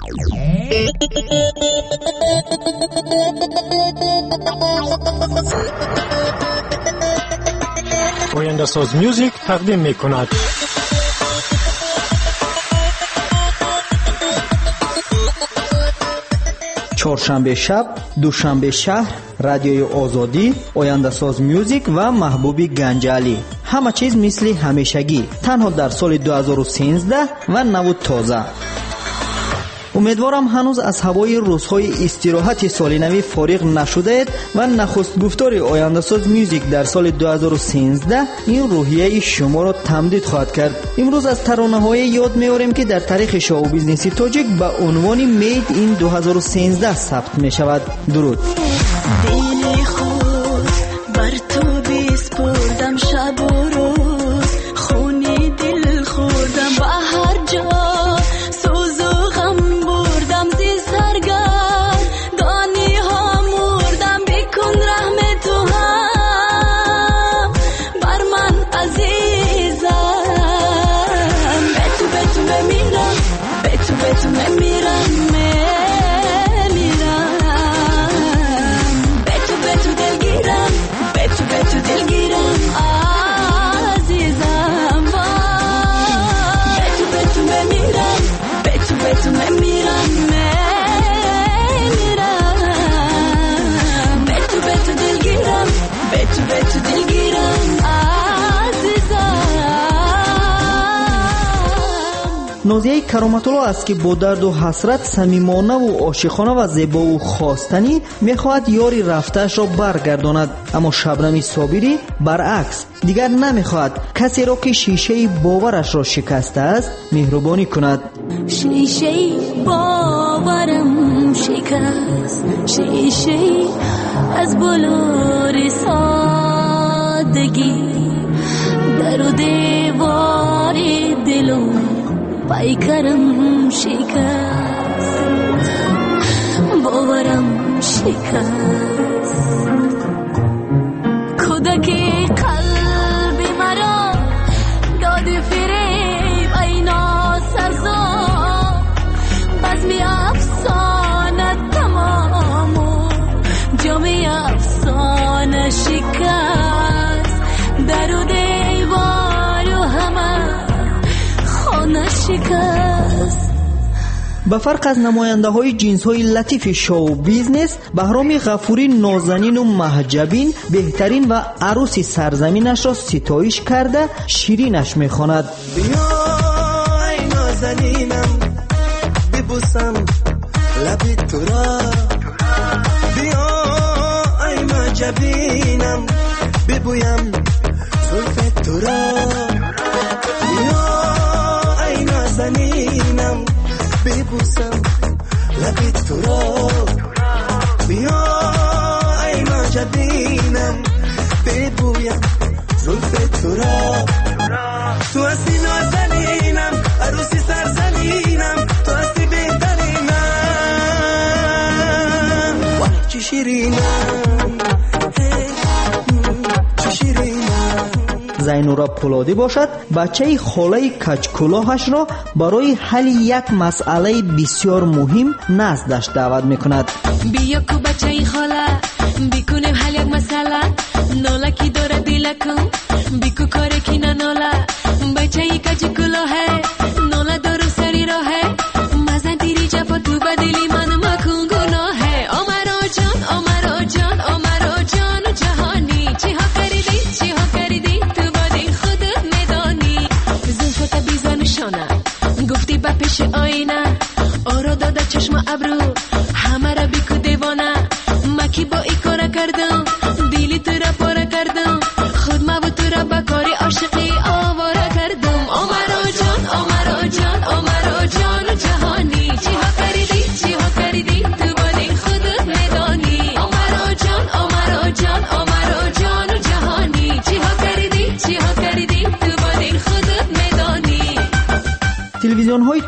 آینده ساز میوزیک تقدیم میکند. چهارشنبه شب، دوشنبه شهر، رادیوی آزادی، آینده ساز میوزیک و محبوبی گنجالی. همه چیز مثل همیشگی، تنها در سال 2013 و نوود تازه. امیدوارم هنوز از هوای روزهای استراحت سال نو فارغ نشده اید و نخست گفتار آینده ساز میوزیک در سال 2013 این روحیه شما را تمدید خواهد کرد. امروز از ترانه‌های یاد می‌آوریم که در تاریخ شو بیزنس تاجیک با عنوان مید این 2013 ثبت می‌شود. درود. دل خود بر تو بسپردم شب و روز، خونی دل خوردم به هر جا، سوز و غم بردم زی سرگرد، دانی ها مردم بکن رحم تو هم بر من عزیزم. به تو بمیرم، به تو بمیرم، تو دلگیرم عزیزم. به تو بمیرم، به تو بمیرم، به تو دلگیرم، به تو دلگیرم عزیزم. نازیه کرامت الله است که با درد و حسرت صمیمانه و عاشقانه و زیبا و خواستنی میخواهد یاری رفته‌اش را برگرداند، اما شبنم صابری برعکس دیگر نمیخواهد کسی را که شیشه باورش را شکسته است مهربانی کند. شیشه باورم شکست، شیشه از بلور سادگی، در و دیوار دلم پیکرم شکست، باورم شکست. کودک قلبی مرا داد فریب اینا سرزا، بزمی افسانه تمام و جامی افسانه شکست، در و دیوار و همه خانه شکست. به فرق از نماینده های جنس های لطیف شو بیزنس، بهرام غفوری نازنین و محجبین بهترین و عروسی سرزمینش را ستایش کرده شیرینش میخواند. بیای نازنینم ببوسم لبی تو را، بیای محجبینم ببویم زلف تو را، بیای نازنینم ببوسم لبی تو را، بیای محجبینم ببویم زلف تو را. تو هستی نازنینم عروسی سرزمینم، تو هستی بهترینم چه شیرینم چه شیرینم. زینورا پولادی باشد بچه خاله کچکلاهش را برای حل یک مسئله بسیار مهم نزدش دعوت میکند. بیا کو بچه خاله بکنیم حل یک مسئله، ناله کی داره دلکم بیکو کاره کی ناله، بچه کچکلاه ناله دارو سری راهه، مزن دیری جفا تو بدلی من مکن گناهه. آمرا جان آمرا جان آمرا جان جهانی، چی ها کردی چی ها کردی تو بادی خودت میدانی. زلفت بیزانشانه گفتی با پیش آینه، آرا داده چشم ابرو همه را بیکو دیوانه، مکی با ای کارا کردم دیلی تو را پاره کردم، خود ما و تو را بکاری عاشقی آواره کردم. آمرا جان آمرا جان آمرا جان جهانی، چی ها کردی چی ها کردی تو بادی خودت میدانی. آمرا جان آمرا جان آمرا جان جهانی، چی ها کردی چی ها کردی تو بادی خودت میدانی. تلویزیون های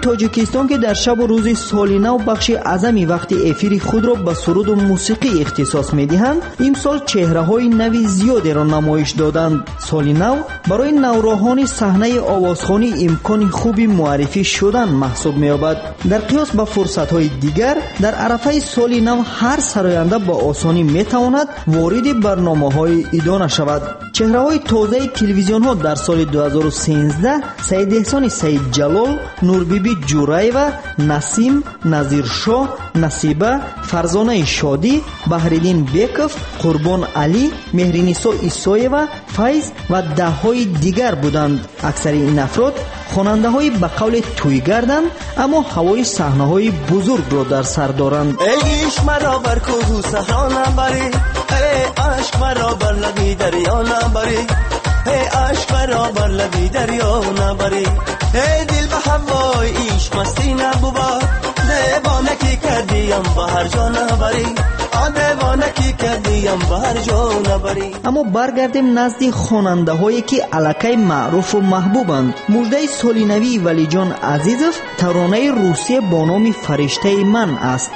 تاجیکستان که در شب و روز سال نو بخش اعظمی وقت افیر خود را به سرود و موسیقی اختصاص می‌دهند، امسال چهره‌های نوی زیادی را نمایش دادند. سال نو برای نوراهان صحنه آوازخوانی امکان خوبی معرفی شدن محسوب می‌یابد. در قیاس با فرصت‌های دیگر در عرفه سال نو هر سراینده با آسانی می‌تواند وارد برنامه‌های ایدانه شود. چهره‌های تازه تلویزیون‌ها در سال 2013 سید احسان سید جلال، نوربیبی جورایوا، نسیم، نظیرشاه، نصیبه، فرزانه شادی، بحرالدین بیکов، قربان علی، مهرینیسا ایسایوا، فیض و ده‌های دیگر بودند. اکثر این افراد خواننده‌های به قول تویگردند، اما هوای صحنه‌های بزرگ را در سر دارند. ای عشق مرا بر کوه و صحرا نبری، ای عشق مرا بر لبی دریا نبری، ای عشق مرا بر لبی دریا نبری، ای دل به هوای عشق مستی نبود، دیوانه کی کردیم به هر جا نبری، دیوانه کی کردیم به هر جا نبری. اما برگردیم نزد خواننده‌هایی که الکی معروف و محبوبند. مژده سال نوی ولی جان عزیزов ترانه روسی با نام فرشته من است.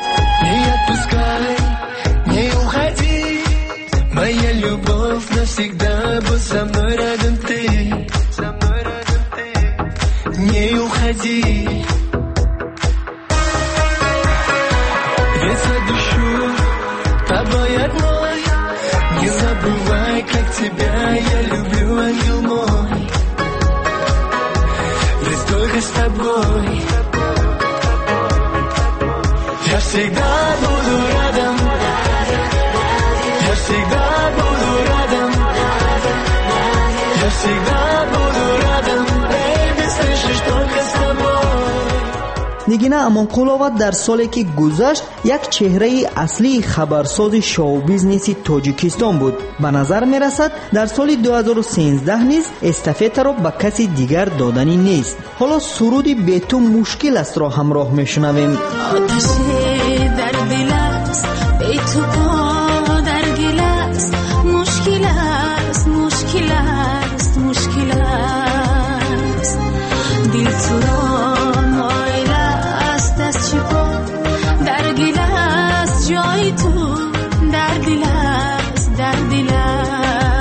Моя любовь навсегда будь со мной рядом ты, не уходи, ведь за душу тобой одной, не забывай, как тебя я люблю, ангел мой, ведь только с тобой я всегда буду рядом. Я всегда буду рядом, я всегда буду рядом, baby, слышишь, только с тобой. نگینه امانقلووا در سالی که گذشت یک چهره اصلی خبرساز شو بیزنس تاجیکستان بود. به نظر می رسد در سال 2013 نیز استافت را به کسی دیگر دادنی نیست. حالا سرودی به تو مشکل است را همراه می شنویم. آتشی در دل است به تو در گل است، مشکل است مشکل است مشکل است، دل تو را مایل است از چی پا در گل است، جای تو در دل است در دل است.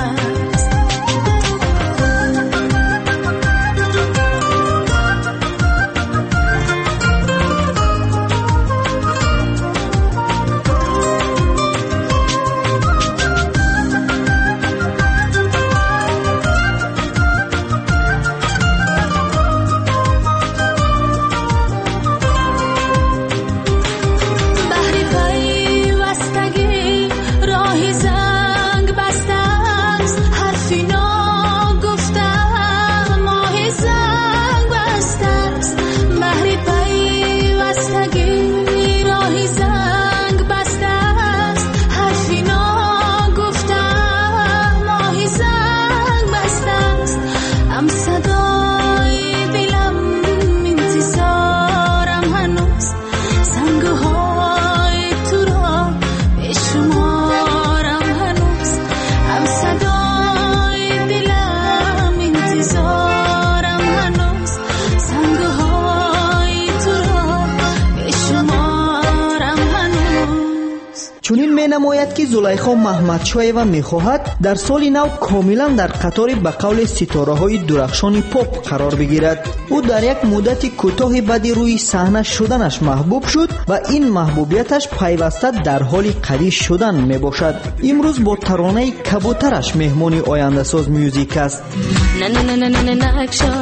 نماید که زلیخا محمدشایوا میخواهد در سال نو کاملا در قطار به قول ستاره های درخشان پاپ قرار بگیرد. او در یک مدت کوتاه بعد روی صحنه شدنش محبوب شد و این محبوبیتش پیوسته در حال قوی شدن می باشد. امروز با ترانه کبوترش مهمان آینده ساز میوزیک است. نه نه نه نه نه نه اکشا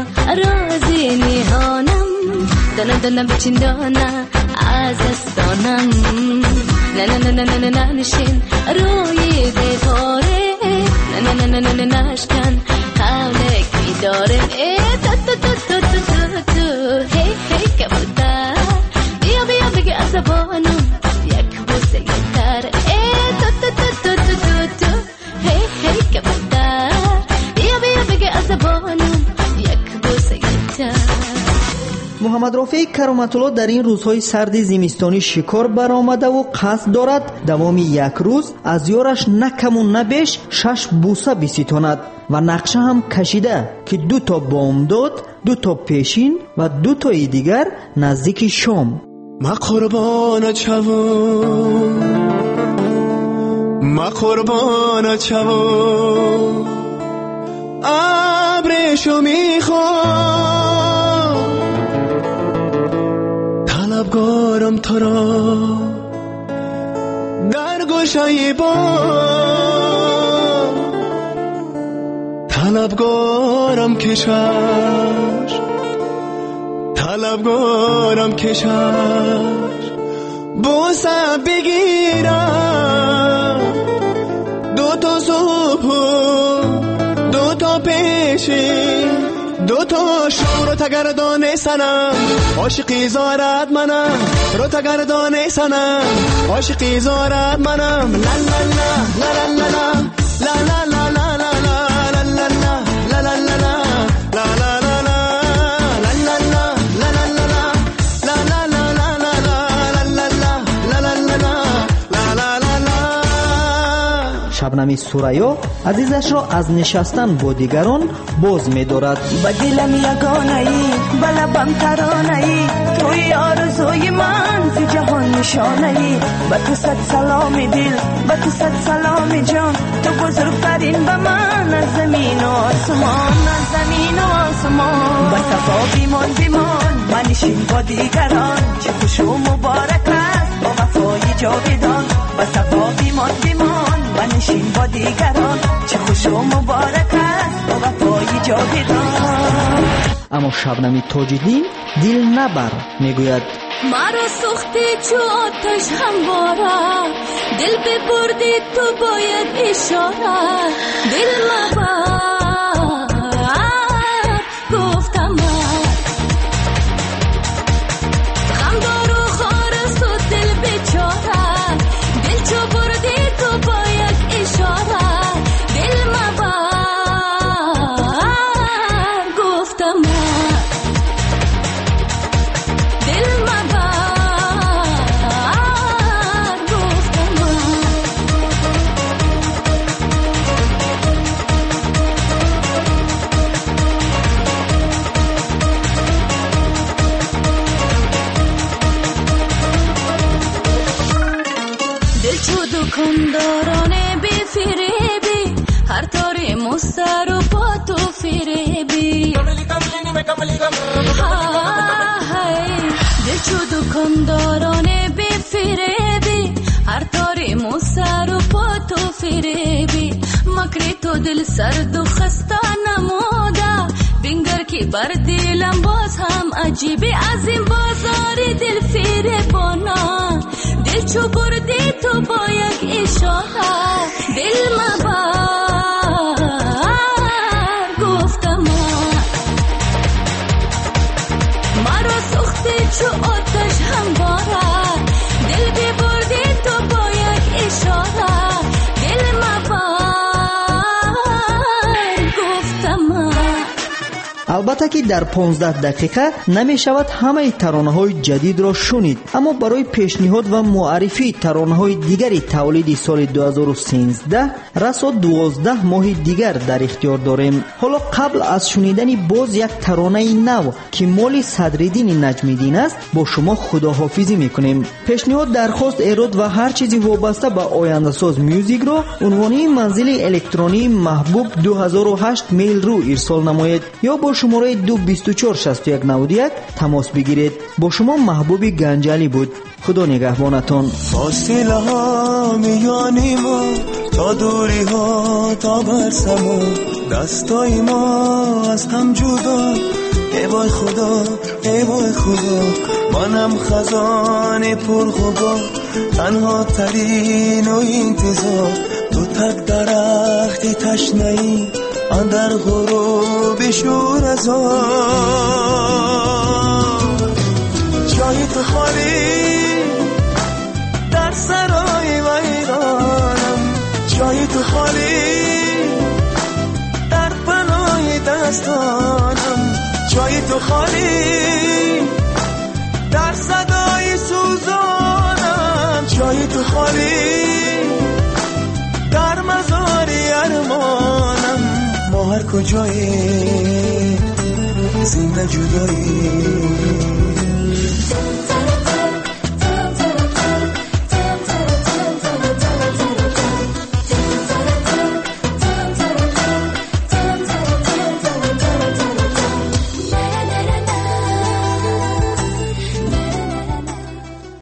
رازی میهانم، دانه دانه بچین دانه از استانم، نه نه نه نه نه نه نشین روی دیواره، نه نه نه نه نه نه نشکن قولکی داره، تو تو تو تو تو تو تو هی هی کبوتر بیا بیا بگی عصبانم یک بوسه تر، تو تو تو تو تو تو تو هی هی کبوتر بیا بیا بگی عصبانم یک بوسه تر. محمد رافع کرامت الله در این روزهای سرد زمستانی شکار برآمده و قصد دارد دوام یک روز از یارش نه کم و نه بیش 6 بوسه بستاند و نقشه هم کشیده که 2 تا بامداد، 2 تا پیشین و 2 تای دیگر نزدیک شام. ما قربان چوم ابرشو میخوام طلبگارم تو را در گوشه با طلبگارم کشش بوسه بگیرم 2 تا صبح 2 تا پیشین 2 تا شام رو تگردانه سنم عاشقی زارت منم رو تگردانه سنم عاشقی زارت منم لا لا لا لا لا لا لا لا لا شبنم سوریا عزیزش را از نشستن با دیگران باز می دارد. با دلم یگانه ای با لبم ترانه ای توی آرزوی من زی جهان نشانه ای با تو صد سلام دل با تو صد سلام جان تو بزرگترین به من از زمین و آسمان با صفا بیمان منشین با دیگران چه خوش و مبارک است با وفای جاودان با صفا بیمان منشین با دیگران چه خوش و مبارک است با وفای جاودان. اما شبنم تاج‌الدین دل نبر میگوید مرا سوختی چو آتش همواره دل ببردی تو باید اشاره دل مبر گفتم غم دار و خار است و دل بیچاره دل چو بردی تو باید اشاره دل مبر گفتم دل مبر گفتم دل چو دکاندارانه بی فریبی هر طوری مستر و پا تو فریبی دل چو دکاندارانه بی فریبی هر طوری مستر و پا تو فریبی مکری تو دل سرد و خسته نموده بینگر که بر دلم باز هم عجیبی از این بازار دل فریبانه دل چو بردی تو با یک اشاره دل مبر گفتم مرا سوختی چو آتش همواره دل ببردی تو با یک اشاره دل مبر گفتم. البته که در 15 دقیقه نمی شود همه ترانه های جدید را شنید، اما برای پیشنهاد و معرفی ترانه های دیگری تولید سال 2013 رسا 12 ماه دیگر در اختیار داریم. حالا قبل از شنیدن باز یک ترانه نو که مال صدرالدین نجمیدین است با شما خداحافظی میکنیم. پیشنهاد، درخواست، ایراد و هر چیزی وابسته به آینده ساز میوزیک را عنوانی منزل الکترونی محبوب 2008 میل رو ارسال نمایید یا با شماره 2246191 تماس بگیرید. با شما محبوب گنجلی بود. خدا نگهبانتان. فاصله ها میانی ما تا دوری ها تا برسما دستای ما از هم جدا ای وای خدا ای وای خدا منم خزان پرغبار تنها ترین و انتظار تو تک درختی تشنه‌ای اندر غروب شورزا جای تو خالی در سرای ویرانم جای تو خالی در پناه دستانم جای تو خالی در صدای سوزانم جای تو خالی، در مزاری ارمانم ما هر کجایی زنده جدایی.